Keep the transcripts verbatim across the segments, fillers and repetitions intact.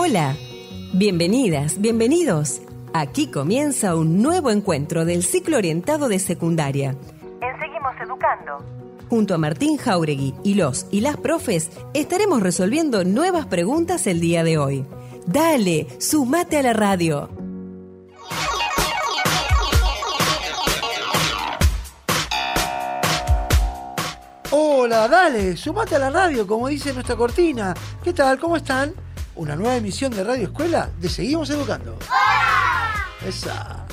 Hola, bienvenidas, bienvenidos. Aquí comienza un nuevo encuentro del ciclo orientado de secundaria. En Seguimos Educando. Junto a Martín Jáuregui y los y las profes estaremos resolviendo nuevas preguntas el día de hoy. Dale, sumate a la radio. Hola, dale, sumate a la radio, como dice nuestra cortina. ¿Qué tal? ¿Cómo están? Una nueva emisión de Radio Escuela de Seguimos Educando. ¡Hola! Esa.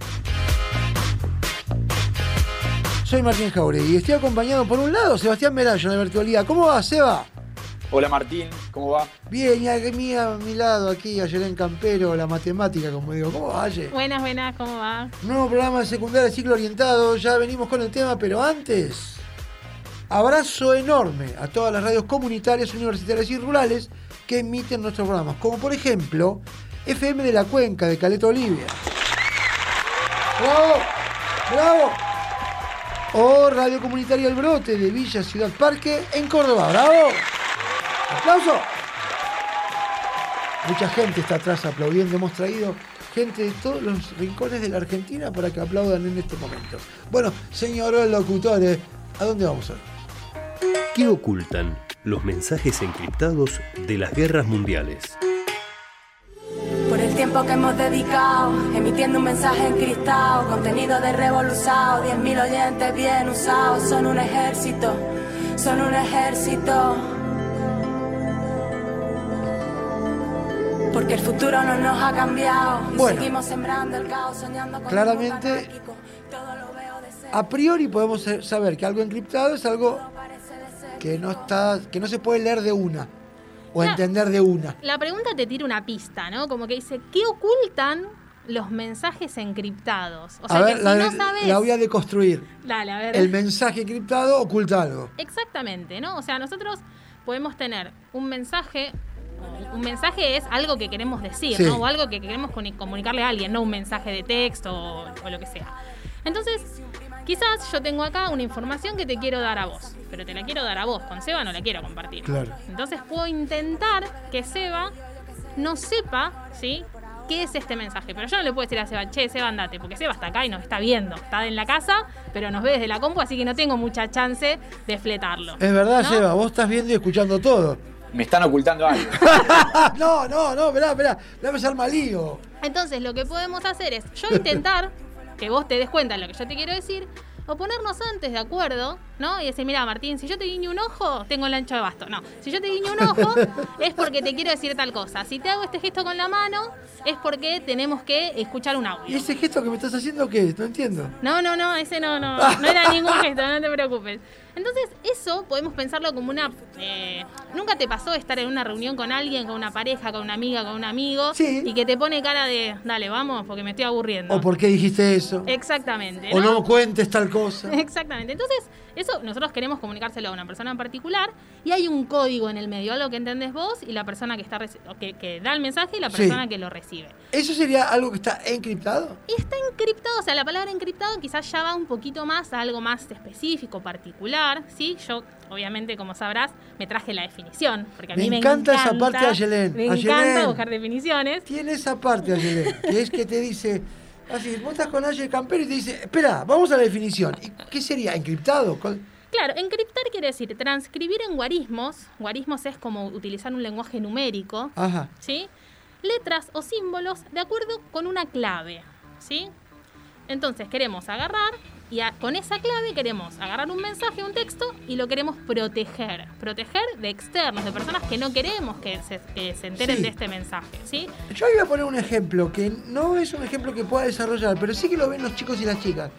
Soy Martín Jáuregui y estoy acompañado por un lado Sebastián Merayo en la virtualidad. ¿Cómo va, Seba? Hola Martín, ¿cómo va? Bien, y a mi, a mi lado aquí, Ayelén Campero, la matemática, como digo. ¿Cómo va, Aye? Buenas, buenas, ¿cómo va? Nuevo programa de secundaria ciclo orientado, ya venimos con el tema, pero antes... Abrazo enorme a todas las radios comunitarias, universitarias y rurales que emiten nuestros programas, como por ejemplo F M de la Cuenca de Caleta Olivia. ¡Bravo! ¡Bravo! O Radio Comunitaria El Brote de Villa Ciudad Parque en Córdoba. ¡Bravo! ¡Aplauso! Mucha gente está atrás aplaudiendo. Hemos traído gente de todos los rincones de la Argentina para que aplaudan en este momento. Bueno, señores locutores, ¿a dónde vamos hoy? ¿Qué ocultan los mensajes encriptados de las guerras mundiales? Por el tiempo que hemos dedicado, emitiendo un mensaje encriptado, contenido de revolucionado, diez mil oyentes bien usados, son un ejército, son un ejército. Porque el futuro no nos ha cambiado y bueno, seguimos sembrando el caos, soñando con claramente, a priori podemos saber que algo encriptado es algo que no está, que no se puede leer de una o la, entender de una. La pregunta te tira una pista, ¿no? Como que dice, ¿qué ocultan los mensajes encriptados? O sea, a ver, que la, si no sabes... la voy a deconstruir. Dale, a ver. El mensaje encriptado oculta algo. Exactamente, ¿no? O sea, nosotros podemos tener un mensaje... Un mensaje es algo que queremos decir, sí, ¿no? O algo que queremos comunicarle a alguien, no un mensaje de texto o, o lo que sea. Entonces, quizás yo tengo acá una información que te quiero dar a vos, pero te la quiero dar a vos, con Seba no la quiero compartir. Claro. Entonces puedo intentar que Seba no sepa, ¿sí?, qué es este mensaje. Pero yo no le puedo decir a Seba, che, Seba, andate, porque Seba está acá y nos está viendo. Está en la casa, pero nos ve desde la compu, así que no tengo mucha chance de fletarlo. Es verdad, ¿no? Seba, vos estás viendo y escuchando todo. Me están ocultando algo. no, no, no, esperá, esperá, déjame ser malío. Entonces lo que podemos hacer es yo intentar que vos te des cuenta de lo que yo te quiero decir, o ponernos antes de acuerdo, ¿no? Y decir, mira, Martín, si yo te guiño un ojo, tengo el ancho de basto. No, si yo te guiño un ojo, es porque te quiero decir tal cosa. Si te hago este gesto con la mano, es porque tenemos que escuchar un audio. ¿Y ese gesto que me estás haciendo qué es? No entiendo. No, no, no, ese no, no, no era ningún gesto, no te preocupes. Entonces, eso podemos pensarlo como una... Eh, ¿Nunca te pasó estar en una reunión con alguien, con una pareja, con una amiga, con un amigo? Sí. Y que te pone cara de, dale, vamos, porque me estoy aburriendo. ¿O por qué dijiste eso? Exactamente. O ¿no? no cuentes tal cosa. Exactamente. Entonces, eso nosotros queremos comunicárselo a una persona en particular y hay un código en el medio, algo que entendés vos y la persona que está que, que da el mensaje y la persona sí. que lo recibe. ¿Eso sería algo que está encriptado? Y está encriptado, o sea, la palabra encriptado quizás ya va un poquito más a algo más específico, particular, ¿sí? Yo, obviamente, como sabrás, me traje la definición, porque a me mí me encanta, encanta esa parte de Ayelén. Me Ayelén encanta buscar definiciones. Tiene esa parte, Ayelén, que es que te dice... Así, vos estás con Ayelén Campero y te dice, espera, vamos a la definición. ¿Y qué sería? ¿Encriptado? Claro, encriptar quiere decir transcribir en guarismos. Guarismos es como utilizar un lenguaje numérico. Ajá. ¿Sí? Letras o símbolos de acuerdo con una clave, ¿sí? Entonces queremos agarrar y a, con esa clave queremos agarrar un mensaje, un texto y lo queremos proteger. Proteger de externos, de personas que no queremos que se, que se enteren sí. de este mensaje, ¿sí? Yo iba a poner un ejemplo que no es un ejemplo que pueda desarrollar, pero sí que lo ven los chicos y las chicas.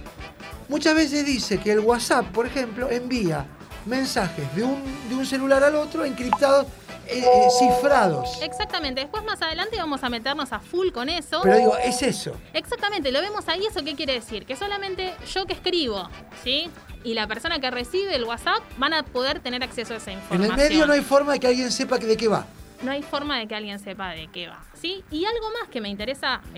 Muchas veces dice que el WhatsApp, por ejemplo, envía mensajes de un, de un celular al otro encriptados, eh, eh, cifrados. Exactamente. Después, más adelante, vamos a meternos a full con eso. Pero digo, es eso. Exactamente. Lo vemos ahí. ¿Eso qué quiere decir? Que solamente yo que escribo, ¿sí? Y la persona que recibe el WhatsApp van a poder tener acceso a esa información. En el medio no hay forma de que alguien sepa de qué va. No hay forma de que alguien sepa de qué va, ¿sí? Y algo más que me interesa... Eh,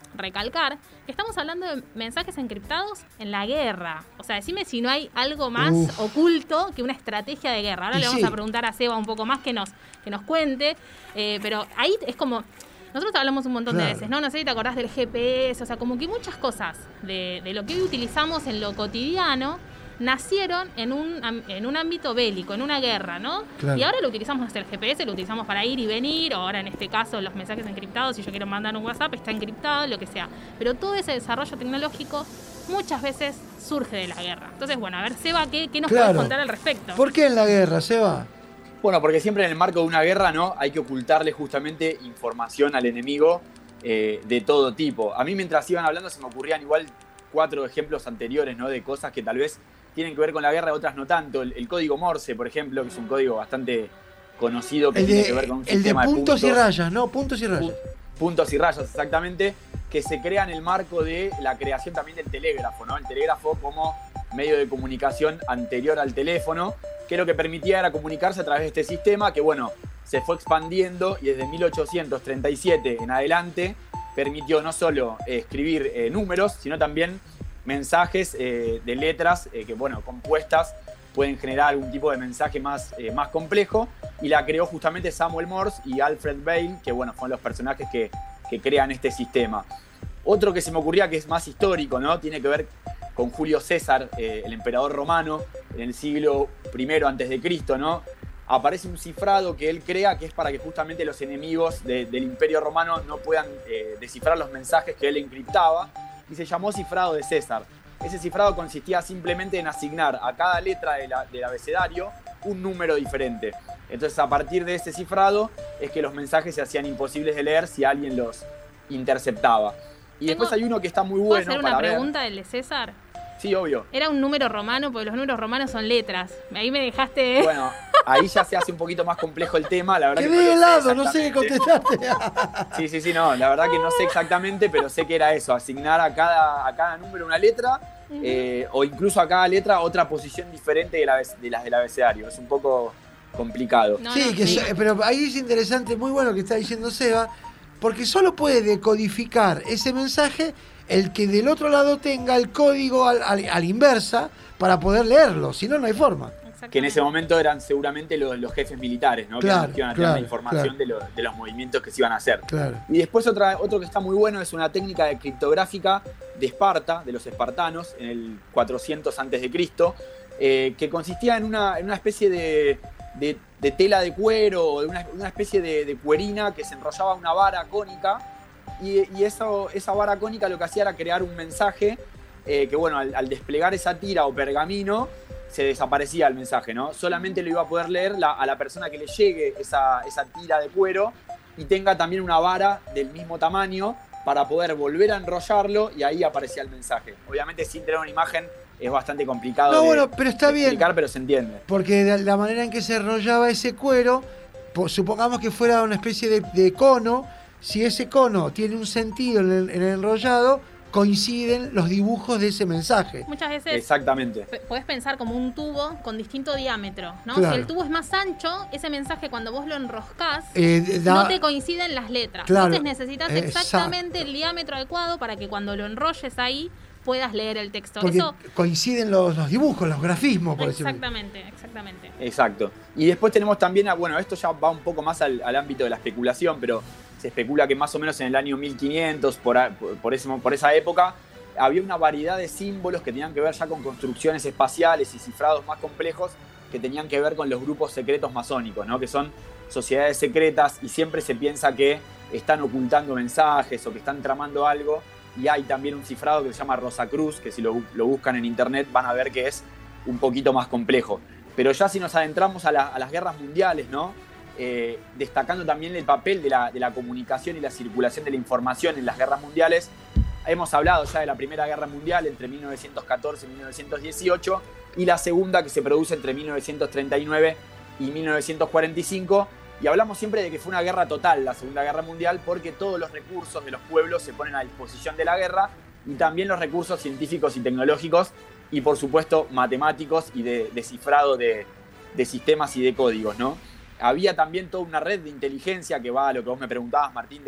recalcar que estamos hablando de mensajes encriptados en la guerra. O sea, decime si no hay algo más Uf. oculto que una estrategia de guerra. Ahora y le vamos sí. a preguntar a Seba un poco más que nos, que nos cuente, eh, pero ahí es como... Nosotros hablamos un montón claro. de veces, ¿no? No sé si te acordás del G P S, o sea, como que muchas cosas de, de lo que hoy utilizamos en lo cotidiano nacieron en un, en un ámbito bélico, en una guerra, ¿no? Claro. Y ahora lo utilizamos hasta el G P S, lo utilizamos para ir y venir, o ahora en este caso los mensajes encriptados, si yo quiero mandar un WhatsApp, está encriptado, lo que sea. Pero todo ese desarrollo tecnológico muchas veces surge de la guerra. Entonces, bueno, a ver, Seba, ¿qué, qué nos claro. puedes contar al respecto? ¿Por qué en la guerra, Seba? Bueno, porque siempre en el marco de una guerra, ¿no? Hay que ocultarle justamente información al enemigo eh, de todo tipo. A mí mientras iban hablando se me ocurrían igual cuatro ejemplos anteriores, ¿no? De cosas que tal vez tienen que ver con la guerra, otras no tanto. El, el código Morse, por ejemplo, que es un código bastante conocido que el tiene de, que ver con un el sistema de puntos, de puntos y rayas, ¿no? Puntos y rayas. Puntos y rayas, exactamente, que se crea en el marco de la creación también del telégrafo, ¿no? El telégrafo como medio de comunicación anterior al teléfono, que lo que permitía era comunicarse a través de este sistema que, bueno, se fue expandiendo y desde mil ochocientos treinta y siete en adelante permitió no solo eh, escribir eh, números, sino también mensajes eh, de letras eh, que, bueno, compuestas pueden generar algún tipo de mensaje más, eh, más complejo, y la creó justamente Samuel Morse y Alfred Bale, que, bueno, fueron los personajes que, que crean este sistema. Otro que se me ocurría que es más histórico, ¿no? Tiene que ver con Julio César, eh, el emperador romano, en el siglo primero antes de Cristo, ¿no? Aparece un cifrado que él crea que es para que justamente los enemigos de, del Imperio Romano no puedan eh, descifrar los mensajes que él encriptaba, y se llamó cifrado de César. Ese cifrado consistía simplemente en asignar a cada letra de la, del abecedario un número diferente. Entonces, a partir de ese cifrado es que los mensajes se hacían imposibles de leer si alguien los interceptaba. Y Tengo, después hay uno que está muy bueno. ¿Puedo hacer una para pregunta ver. del de César? Sí, obvio. Era un número romano, porque los números romanos son letras. Ahí me dejaste... Bueno, ahí ya se hace un poquito más complejo el tema. La verdad ¡Qué que no helado! No sé qué contestarte. Sí, sí, sí, no. La verdad que no sé exactamente, pero sé que era eso. Asignar a cada, a cada número una letra, uh-huh. eh, o incluso a cada letra otra posición diferente de, la, de las del abecedario. Es un poco complicado. No, sí, no, que sí. So, pero ahí es interesante, muy bueno lo que está diciendo Seba, porque solo puede decodificar ese mensaje el que del otro lado tenga el código al, al, a la inversa para poder leerlo, si no, no hay forma. Que en ese momento eran seguramente los, los jefes militares, ¿no? Claro, que iban a tener claro, la información claro. de, lo, de los movimientos que se iban a hacer. Claro. Y después otra, otro que está muy bueno es una técnica de criptográfica de Esparta, de los espartanos, en el cuatrocientos antes de Cristo, eh, que consistía en una, en una especie de, de, de tela de cuero, o de una, una especie de, de cuerina que se enrollaba una vara cónica, y, y eso, esa vara cónica lo que hacía era crear un mensaje eh, que, bueno, al, al desplegar esa tira o pergamino, se desaparecía el mensaje, ¿no? Solamente lo iba a poder leer la, a la persona que le llegue esa, esa tira de cuero y tenga también una vara del mismo tamaño para poder volver a enrollarlo, y ahí aparecía el mensaje. Obviamente sin tener una imagen es bastante complicado no, de, bueno, pero está de explicar, bien, pero se entiende. Porque de la manera en que se enrollaba ese cuero, pues, supongamos que fuera una especie de, de cono, si ese cono tiene un sentido en el, en el enrollado, coinciden los dibujos de ese mensaje. Muchas veces Exactamente. P- podés pensar como un tubo con distinto diámetro, ¿no? Claro. Si el tubo es más ancho, ese mensaje cuando vos lo enroscás, eh, da... no te coinciden las letras. Claro. Entonces necesitas Eh, exactamente exacto. el diámetro adecuado para que cuando lo enrolles ahí puedas leer el texto. Porque Eso... coinciden los, los dibujos, los grafismos, por decirlo. Exactamente, exactamente. Exacto. Y después tenemos también, a, bueno, esto ya va un poco más al, al ámbito de la especulación, pero se especula que más o menos en el año mil quinientos, por, por, por, ese, por esa época, había una variedad de símbolos que tenían que ver ya con construcciones espaciales y cifrados más complejos que tenían que ver con los grupos secretos masónicos, ¿no? Que son sociedades secretas y siempre se piensa que están ocultando mensajes o que están tramando algo. Y hay también un cifrado que se llama Rosacruz, que si lo, lo buscan en internet van a ver que es un poquito más complejo. Pero ya si nos adentramos a, la, a las guerras mundiales, ¿no? Eh, destacando también el papel de la, de la comunicación y la circulación de la información en las guerras mundiales. Hemos hablado ya de la Primera Guerra Mundial entre mil novecientos catorce y mil novecientos dieciocho y la segunda que se produce entre mil novecientos treinta y nueve y mil novecientos cuarenta y cinco. Y hablamos siempre de que fue una guerra total la Segunda Guerra Mundial porque todos los recursos de los pueblos se ponen a disposición de la guerra, y también los recursos científicos y tecnológicos y, por supuesto, matemáticos y de descifrado de, de sistemas y de códigos, ¿no? Había también toda una red de inteligencia que va a lo que vos me preguntabas, Martín, de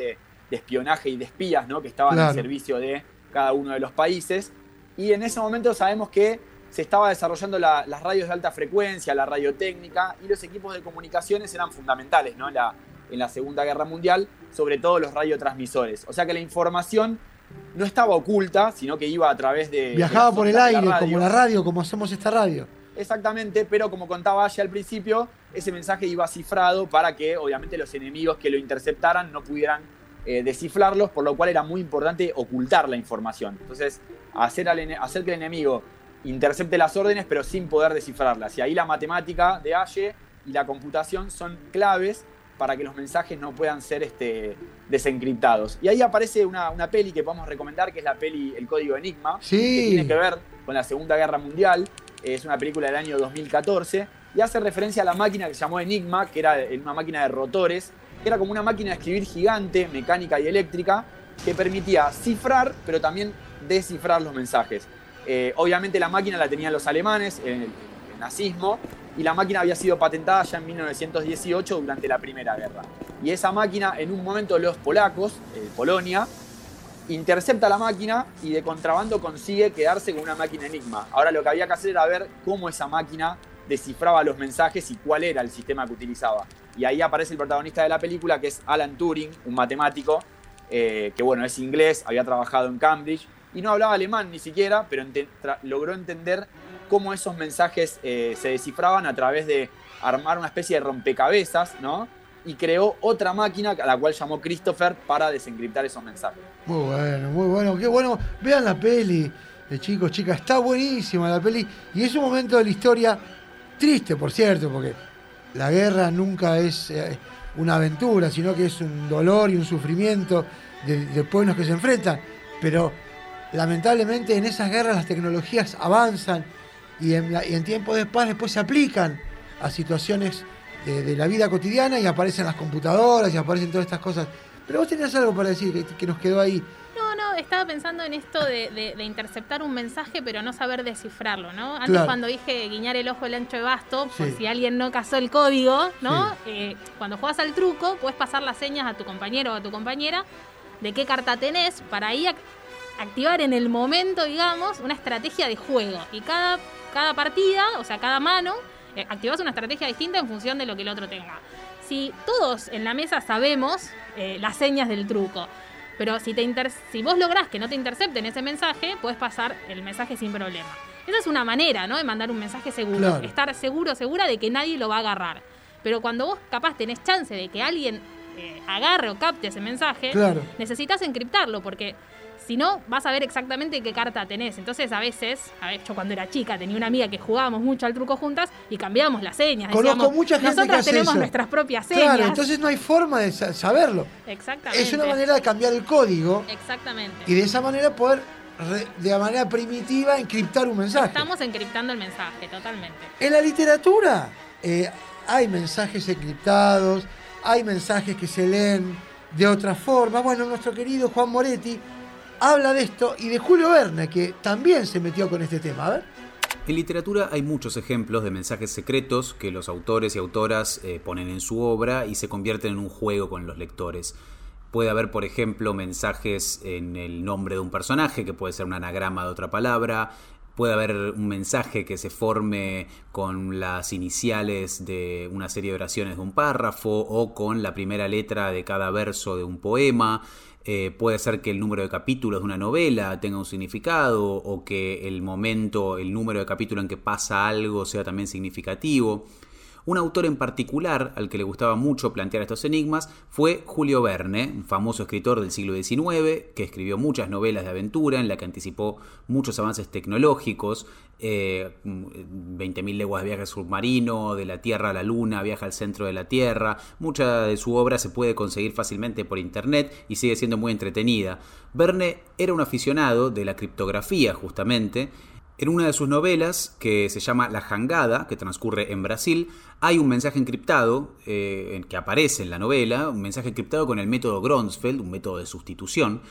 de espionaje y de espías, ¿no? Que estaban Claro. al servicio de cada uno de los países. Y en ese momento sabemos que se estaba desarrollando la, las radios de alta frecuencia, la radiotécnica, y los equipos de comunicaciones eran fundamentales, ¿no? en, la, en la Segunda Guerra Mundial, sobre todo los radiotransmisores. O sea que la información no estaba oculta, sino que iba a través de... Viajaba de por el ondas de aire, la radio. como la radio, como hacemos esta radio. Exactamente, pero como contaba Aye al principio, ese mensaje iba cifrado para que obviamente los enemigos que lo interceptaran no pudieran eh, descifrarlos, por lo cual era muy importante ocultar la información. Entonces, hacer, al ene- hacer que el enemigo intercepte las órdenes, pero sin poder descifrarlas. Y ahí la matemática de Aye y la computación son claves para que los mensajes no puedan ser este, desencriptados. Y ahí aparece una, una peli que podemos recomendar, que es la peli El Código Enigma, Sí. que tiene que ver con la Segunda Guerra Mundial. Es una película del año dos mil catorce y hace referencia a la máquina que se llamó Enigma, que era una máquina de rotores, que era como una máquina de escribir gigante, mecánica y eléctrica, que permitía cifrar, pero también descifrar los mensajes. Eh, obviamente la máquina la tenían los alemanes, el, el nazismo, y la máquina había sido patentada ya en mil novecientos dieciocho durante la Primera Guerra. Y esa máquina, en un momento los polacos, eh, Polonia, intercepta la máquina y de contrabando consigue quedarse con una máquina Enigma. Ahora lo que había que hacer era ver cómo esa máquina descifraba los mensajes y cuál era el sistema que utilizaba. Y ahí aparece el protagonista de la película, que es Alan Turing, un matemático, eh, que bueno, es inglés, había trabajado en Cambridge y no hablaba alemán ni siquiera, pero ente- tra- logró entender cómo esos mensajes eh, se descifraban a través de armar una especie de rompecabezas, ¿no? Y creó otra máquina a la cual llamó Christopher para desencriptar esos mensajes. Muy bueno, muy bueno, qué bueno. Vean la peli, eh, chicos, chicas, está buenísima la peli. Y es un momento de la historia triste, por cierto, porque la guerra nunca es eh, una aventura, sino que es un dolor y un sufrimiento de, de pueblos que se enfrentan. Pero lamentablemente en esas guerras las tecnologías avanzan y en, la- y en tiempos de paz después se aplican a situaciones de, de la vida cotidiana y aparecen las computadoras y aparecen todas estas cosas. Pero vos tenías algo para decir que, que nos quedó ahí. No, no, estaba pensando en esto de, de- de interceptar un mensaje pero no saber descifrarlo, ¿no? Antes Claro. cuando dije guiñar el ojo del ancho de basto, por Sí. si alguien no cazó el código, ¿no? Sí. Eh, cuando juegas al truco, puedes pasar las señas a tu compañero o a tu compañera de qué carta tenés para ahí ac- activar en el momento, digamos, una estrategia de juego. Y cada, cada partida, o sea, cada mano, eh, activás una estrategia distinta en función de lo que el otro tenga. Si todos en la mesa sabemos eh, las señas del truco, pero si, te inter- si vos lográs que no te intercepten ese mensaje, podés pasar el mensaje sin problema. Esa es una manera, ¿no?, de mandar un mensaje seguro. Claro. Estar seguro, segura de que nadie lo va a agarrar. Pero cuando vos capaz tenés chance de que alguien eh, agarre o capte ese mensaje, Claro. necesitas encriptarlo, porque si no, vas a ver exactamente qué carta tenés. Entonces, a veces, a ver, yo cuando era chica tenía una amiga que jugábamos mucho al truco juntas y cambiábamos las señas. Conozco Decíamos, mucha gente nosotras que hace tenemos eso. nuestras propias señas. Claro, entonces no hay forma de sa- saberlo. Exactamente. Es una manera de cambiar el código Exactamente. y de esa manera poder, re- de manera primitiva, encriptar un mensaje. Estamos encriptando el mensaje, totalmente. En la literatura eh, hay mensajes encriptados, hay mensajes que se leen de otra forma. Bueno, nuestro querido Juan Moretti habla de esto y de Julio Verne, que también se metió con este tema. A ver. En literatura hay muchos ejemplos de mensajes secretos que los autores y autoras eh, ponen en su obra y se convierten en un juego con los lectores. Puede haber, por ejemplo, mensajes en el nombre de un personaje, que puede ser un anagrama de otra palabra. Puede haber un mensaje que se forme con las iniciales de una serie de oraciones de un párrafo o con la primera letra de cada verso de un poema. Eh, puede ser que el número de capítulos de una novela tenga un significado o que el momento, el número de capítulo en que pasa algo sea también significativo. Un autor en particular al que le gustaba mucho plantear estos enigmas fue Julio Verne, un famoso escritor del siglo diecinueve que escribió muchas novelas de aventura en la que anticipó muchos avances tecnológicos, eh, veinte mil leguas de viaje submarino, de la Tierra a la Luna, viaja al centro de la Tierra. Mucha de su obra se puede conseguir fácilmente por internet y sigue siendo muy entretenida. Verne era un aficionado de la criptografía, justamente. En una de sus novelas, que se llama La Jangada, que transcurre en Brasil, hay un mensaje encriptado eh, que aparece en la novela, un mensaje encriptado con el método Gronsfeld, un método de sustitución,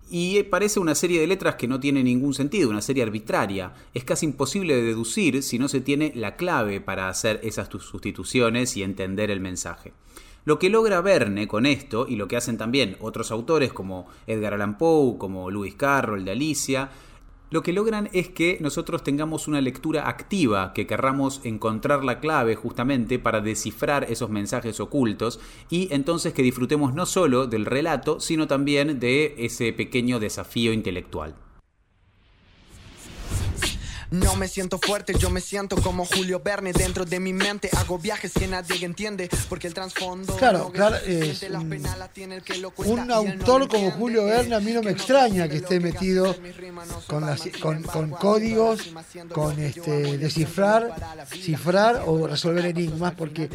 y parece una serie de letras que no tiene ningún sentido, una serie arbitraria. Es casi imposible de deducir si no se tiene la clave para hacer esas sustituciones y entender el mensaje. Lo que logra Verne con esto, y lo que hacen también otros autores como Edgar Allan Poe, como Lewis Carroll de Alicia, lo que logran es que nosotros tengamos una lectura activa, que querramos encontrar la clave justamente para descifrar esos mensajes ocultos, y entonces que disfrutemos no solo del relato, sino también de ese pequeño desafío intelectual. No me siento fuerte, yo me siento como Julio Verne. Dentro de mi mente hago viajes que nadie entiende, porque el trasfondo... Claro, claro, es un, un autor como Julio Verne, a mí no me extraña que esté metido con, las, con, con códigos, con este, descifrar, cifrar o resolver enigmas, porque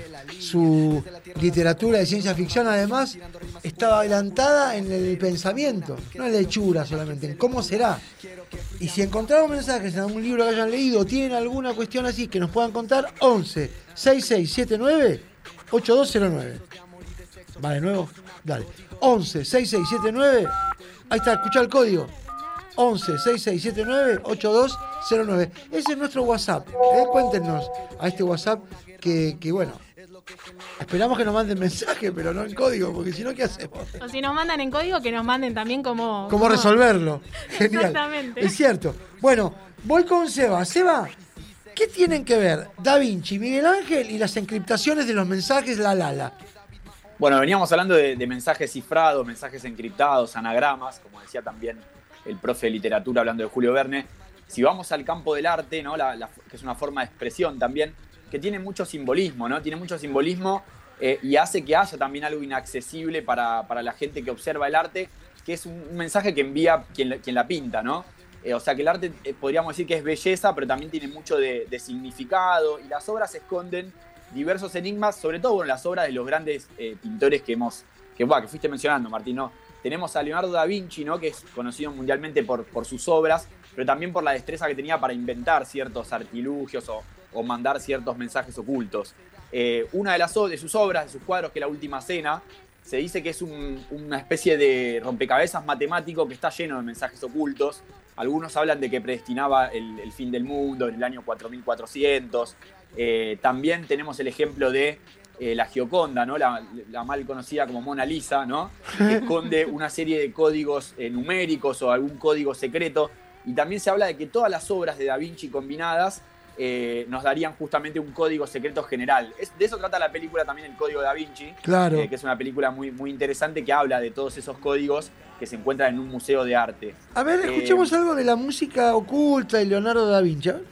su literatura de ciencia ficción además estaba adelantada en el pensamiento, no en la hechura solamente, en cómo será. Y si encontraron mensajes en algún libro que hayan leído o tienen alguna cuestión así que nos puedan contar, once, sesenta y seis setenta y nueve, ochenta y dos cero nueve. ¿Va de nuevo? Dale. once, sesenta y seis setenta y nueve. Ahí está, escucha el código. once, sesenta y seis setenta y nueve, ochenta y dos cero nueve. Ese es nuestro WhatsApp. ¿eh? Cuéntenos a este WhatsApp que, que bueno... Esperamos que nos manden mensaje, pero no en código, porque si no, ¿qué hacemos? O si nos mandan en código, que nos manden también cómo... Cómo resolverlo. Genial. Exactamente. Es cierto. Bueno, voy con Seba. Seba, ¿qué tienen que ver Da Vinci, Miguel Ángel y las encriptaciones de los mensajes La Lala? Bueno, veníamos hablando de, de mensajes cifrados, mensajes encriptados, anagramas, como decía también el profe de literatura hablando de Julio Verne. Si vamos al campo del arte, ¿no? la, la, que es una forma de expresión también, que tiene mucho simbolismo, ¿no? Tiene mucho simbolismo eh, y hace que haya también algo inaccesible para, para la gente que observa el arte, que es un, un mensaje que envía quien, quien la pinta, ¿no? Eh, o sea que el arte eh, podríamos decir que es belleza, pero también tiene mucho de, de significado, y las obras esconden diversos enigmas, sobre todo bueno, las obras de los grandes eh, pintores que hemos, que, bueno, que fuiste mencionando, Martín, ¿no? Tenemos a Leonardo da Vinci, ¿no? Que es conocido mundialmente por, por sus obras, pero también por la destreza que tenía para inventar ciertos artilugios o o mandar ciertos mensajes ocultos. Eh, una de, las, de sus obras, de sus cuadros, que es La Última Cena, se dice que es un, una especie de rompecabezas matemático que está lleno de mensajes ocultos. Algunos hablan de que predestinaba el, el fin del mundo en el año cuatro mil cuatrocientos. Eh, también tenemos el ejemplo de eh, la Gioconda, ¿no? la, la mal conocida como Mona Lisa, ¿no? Que esconde una serie de códigos eh, numéricos o algún código secreto. Y también se habla de que todas las obras de Da Vinci combinadas Eh, nos darían justamente un código secreto general. Es, de eso trata la película también, El Código Da Vinci, claro. eh, que es una película muy, muy interesante que habla de todos esos códigos que se encuentran en un museo de arte. A ver, escuchemos eh, algo de la música oculta y Leonardo da Vinci. ¿eh?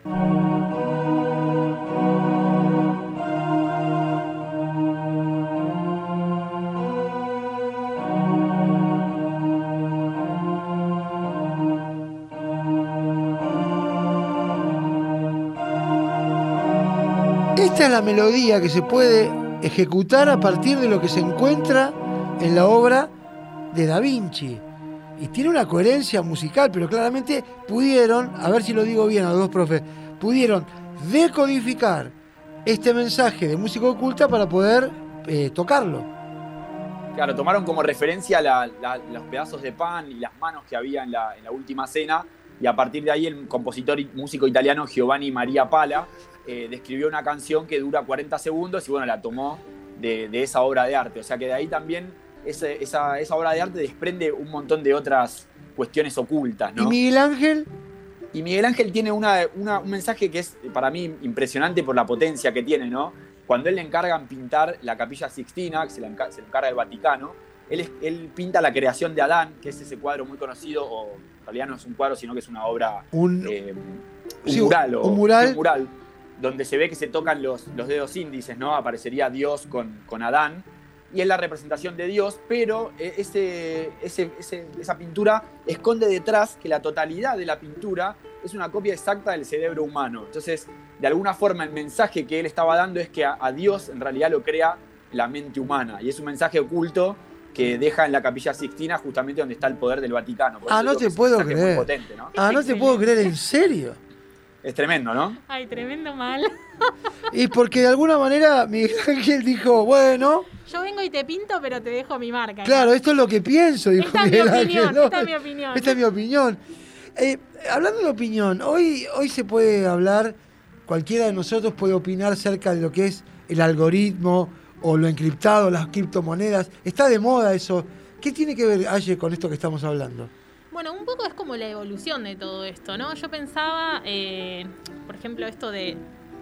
Esta es la melodía que se puede ejecutar a partir de lo que se encuentra en la obra de Da Vinci. Y tiene una coherencia musical, pero claramente pudieron, a ver si lo digo bien a los dos profes, pudieron decodificar este mensaje de música oculta para poder eh, tocarlo. Claro, tomaron como referencia la, la, los pedazos de pan y las manos que había en la, en la Última Cena, y a partir de ahí el compositor y músico italiano Giovanni Maria Pala eh, describió una canción que dura cuarenta segundos y bueno, la tomó de, de esa obra de arte. O sea que de ahí también ese, esa, esa obra de arte desprende un montón de otras cuestiones ocultas, ¿no? ¿Y Miguel Ángel? Y Miguel Ángel tiene una, una, un mensaje que es para mí impresionante por la potencia que tiene, ¿no? Cuando él le encargan pintar la Capilla Sixtina, que se, la encarga, se le encarga el Vaticano, él, es, él pinta la creación de Adán, que es ese cuadro muy conocido, o en realidad no es un cuadro, sino que es una obra, un, eh, un, sí, mural, o, un mural, un mural, donde se ve que se tocan los, los dedos índices, ¿no? Aparecería Dios con, con Adán, y es la representación de Dios, pero ese, ese, ese, esa pintura esconde detrás que la totalidad de la pintura es una copia exacta del cerebro humano. Entonces, de alguna forma, el mensaje que él estaba dando es que a, a Dios en realidad lo crea la mente humana, y es un mensaje oculto que deja en la Capilla Sixtina, justamente donde está el poder del Vaticano. Por ah, no te puedo creer. Potente, ¿no? Ah, no te puedo creer, ¿en serio? Es tremendo, ¿no? Ay, tremendo mal. Y porque de alguna manera Miguel Ángel dijo, bueno... Yo vengo y te pinto, pero te dejo mi marca. Claro, ¿no? Esto es lo que pienso, dijo esta Miguel mi opinión, Ángel. ¿no? Esta es mi opinión. Esta es mi opinión. Eh, hablando de opinión, hoy, hoy se puede hablar, cualquiera de nosotros puede opinar acerca de lo que es el algoritmo o lo encriptado, las criptomonedas. ¿Está de moda eso? ¿Qué tiene que ver, Aye, con esto que estamos hablando? Bueno, un poco es como la evolución de todo esto, ¿no? Yo pensaba, eh, por ejemplo, esto de,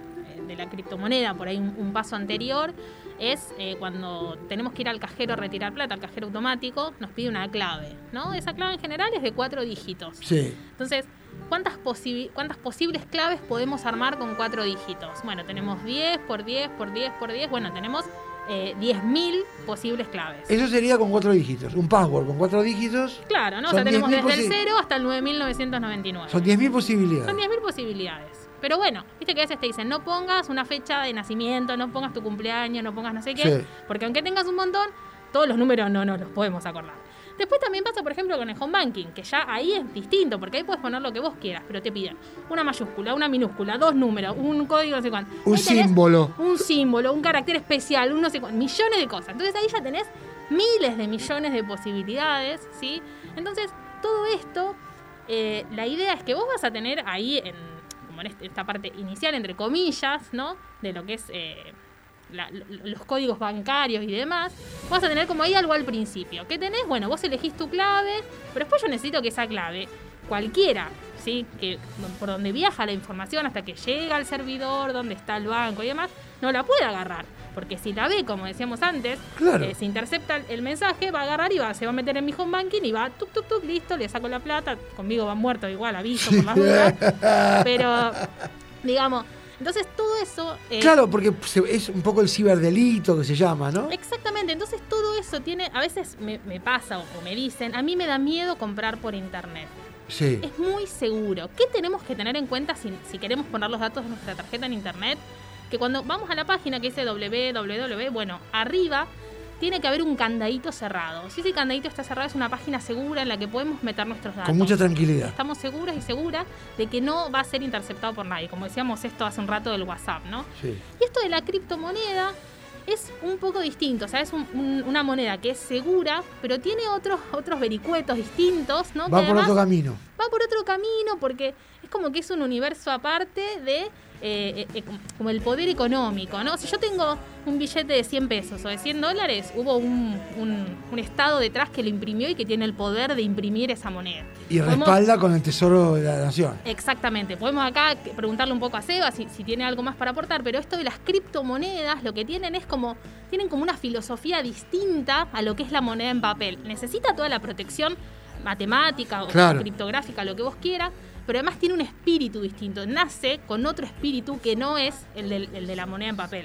de la criptomoneda, por ahí un, un paso anterior, es eh, cuando tenemos que ir al cajero a retirar plata, al cajero automático, nos pide una clave, ¿no? Esa clave en general es de cuatro dígitos. Sí. Entonces, ¿cuántas, posi- ¿cuántas posibles claves podemos armar con cuatro dígitos? Bueno, tenemos diez por diez por diez por diez, bueno, tenemos eh, diez mil posibles claves. Eso sería con cuatro dígitos, un password con cuatro dígitos. Claro, ¿no? O sea, tenemos desde el cero hasta el nueve mil novecientos noventa y nueve. Son diez mil posibilidades. Son diez mil posibilidades. Pero bueno, viste que a veces te dicen, no pongas una fecha de nacimiento, no pongas tu cumpleaños, no pongas no sé qué, Sí. porque aunque tengas un montón, todos los números no nos los podemos acordar. Después también pasa, por ejemplo, con el home banking, que ya ahí es distinto, porque ahí puedes poner lo que vos quieras, pero te piden una mayúscula, una minúscula, dos números, un código, no sé cuánto. Un Ahí tenés símbolo. Un símbolo, un carácter especial, un no sé cuánto, millones de cosas. Entonces ahí ya tenés miles de millones de posibilidades, ¿sí? Entonces, todo esto, eh, la idea es que vos vas a tener ahí en... en esta parte inicial, entre comillas, ¿no? De lo que es eh, la, los códigos bancarios y demás, vas a tener como ahí algo al principio. ¿Qué tenés? Bueno, vos elegís tu clave, pero después yo necesito que esa clave, cualquiera, ¿sí? Que por donde viaja la información hasta que llega al servidor, donde está el banco y demás, no la puede agarrar. Porque si la ve, como decíamos antes, claro. eh, se intercepta el mensaje, va a agarrar y va, se va a meter en mi home banking y va, tuc, tuc, tuc, listo, le saco la plata. Conmigo van muertos igual, aviso por las dudas. Pero, digamos, entonces todo eso... Eh, claro, porque es un poco el ciberdelito que se llama, ¿no? Exactamente, entonces todo eso tiene, a veces me, me pasa o, o me dicen, a mí me da miedo comprar por internet. Sí. Es muy seguro. ¿Qué tenemos que tener en cuenta si, si queremos poner los datos de nuestra tarjeta en internet? Que cuando vamos a la página que dice doble u doble u doble u, bueno, arriba tiene que haber un candadito cerrado. Si ese candadito está cerrado, es una página segura en la que podemos meter nuestros datos. Con mucha tranquilidad. Estamos seguros y seguras de que no va a ser interceptado por nadie. Como decíamos esto hace un rato del WhatsApp, ¿no? Sí. Y esto de la criptomoneda es un poco distinto. O sea, es un, un, una moneda que es segura, pero tiene otros, otros vericuetos distintos, ¿no? Va que por además, otro camino. Va por otro camino porque es como que es un universo aparte de... Eh, eh, como el poder económico, ¿no? Si yo tengo un billete de cien pesos o de cien dólares, hubo un, un, un estado detrás que lo imprimió y que tiene el poder de imprimir esa moneda. Y Podemos, respalda con el Tesoro de la Nación. Exactamente. Podemos acá preguntarle un poco a Seba si, si tiene algo más para aportar, pero esto de las criptomonedas lo que tienen es como, tienen como una filosofía distinta a lo que es la moneda en papel. Necesita toda la protección matemática o claro. criptográfica, lo que vos quieras, pero además tiene un espíritu distinto. Nace con otro espíritu que no es el de, el de la moneda en papel.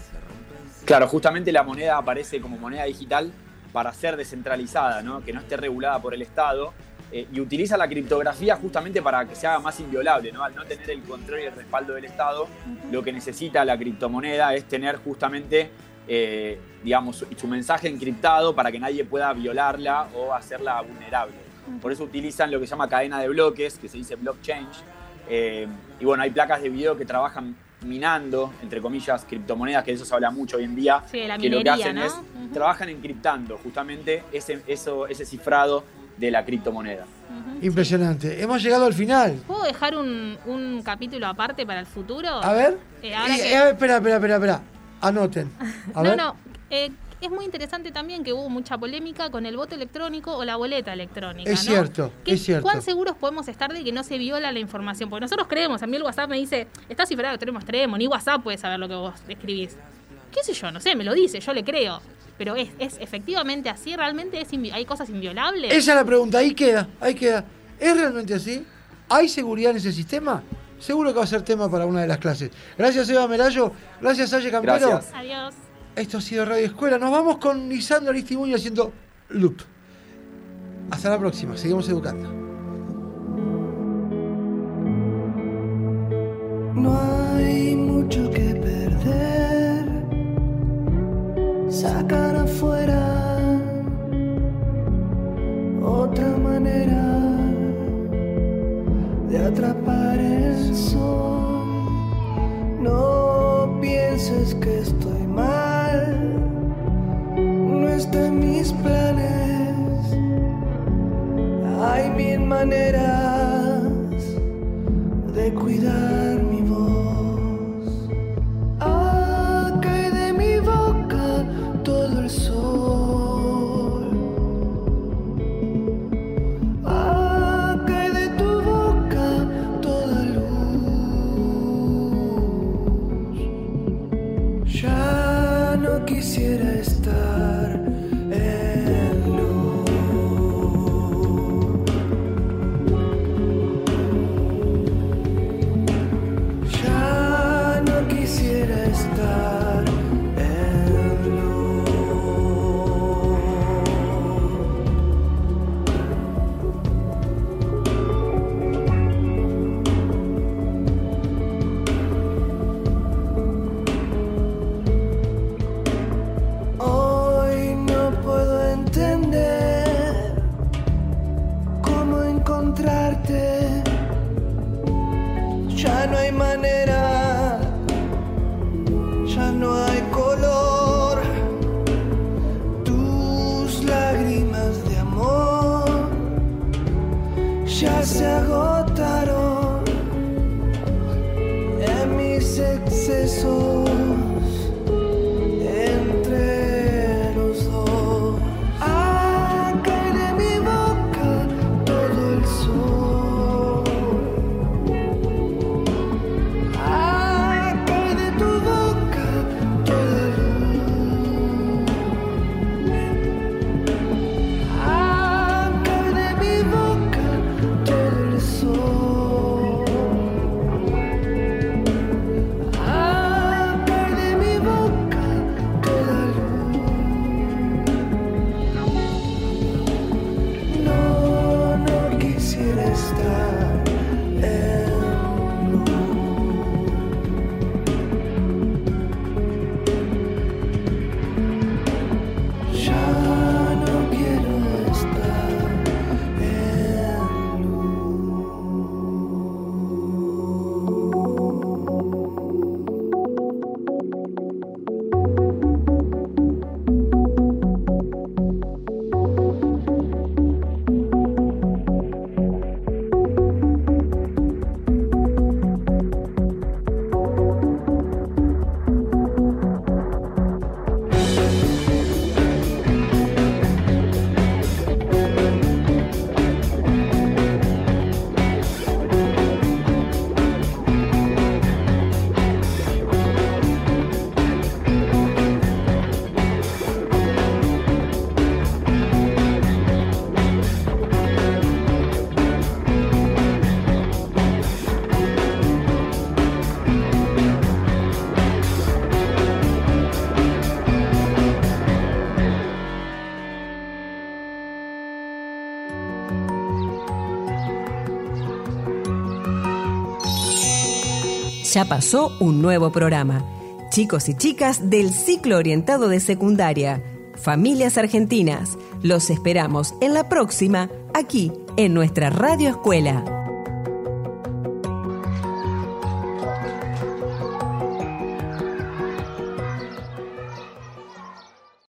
Claro, justamente la moneda aparece como moneda digital para ser descentralizada, ¿no? Que no esté regulada por el Estado, eh, y utiliza la criptografía justamente para que se haga más inviolable, ¿no? Al no tener el control y el respaldo del Estado, uh-huh. Lo que necesita la criptomoneda es tener justamente, eh, digamos, su, su mensaje encriptado para que nadie pueda violarla o hacerla vulnerable. Por eso utilizan lo que se llama cadena de bloques, que se dice blockchain. Eh, y bueno, hay placas de video que trabajan minando, entre comillas, criptomonedas, que de eso se habla mucho hoy en día. Sí, la que minería, lo que hacen ¿no? es, uh-huh. trabajan encriptando justamente ese, eso, ese cifrado de la criptomoneda. Uh-huh. Impresionante. Sí. Hemos llegado al final. ¿Puedo dejar un, un capítulo aparte para el futuro? A ver. Eh, ahora eh, que... eh, espera, espera, espera, espera. Anoten. A no, ver. no. Eh, es muy interesante también que hubo mucha polémica con el voto electrónico o la boleta electrónica. Es ¿no? cierto, ¿Qué, es cierto. ¿Cuán seguros podemos estar de que no se viola la información? Porque nosotros creemos, a mí el WhatsApp me dice, está cifrado extremo a extremo, ni WhatsApp puede saber lo que vos escribís. ¿Qué sé yo? No sé, me lo dice, yo le creo. Pero es, es efectivamente así, realmente es invi- hay cosas inviolables. Esa es la pregunta, ahí queda, ahí queda. ¿Es realmente así? ¿Hay seguridad en ese sistema? Seguro que va a ser tema para una de las clases. Gracias, Eva Merayo. Gracias, Aye Campero. Gracias. Adiós. Esto ha sido Radio Escuela. Nos vamos con Lisandro Aristimuño haciendo Loop. Hasta la próxima. Seguimos educando. No hay mucho que perder. Sacar afuera otra manera de atrapar el sol. No pienses que estoy mal. No está en mis planes. Hay mil maneras de cuidar mi voz. Ah, que de mi boca Ya no quisiera estar en luz. Ya no quisiera estar en luz. Hoy no puedo entender cómo encontrarte. Ya no hay manera, ya no hay color. Tus lágrimas de amor ya se agotaron en mis excesos. Entre los dos, ah, cae de mi boca todo el sol. Ah, cae de tu boca toda luz. Ah, cae de mi boca todo el sol. Ah, cae de mi boca toda luz. No, no quisiera estar en luz. Ya no quiero estar en luz. Ya pasó un nuevo programa. Chicos y chicas del ciclo orientado de secundaria. Familias argentinas. Los esperamos en la próxima, aquí en nuestra Radio Escuela.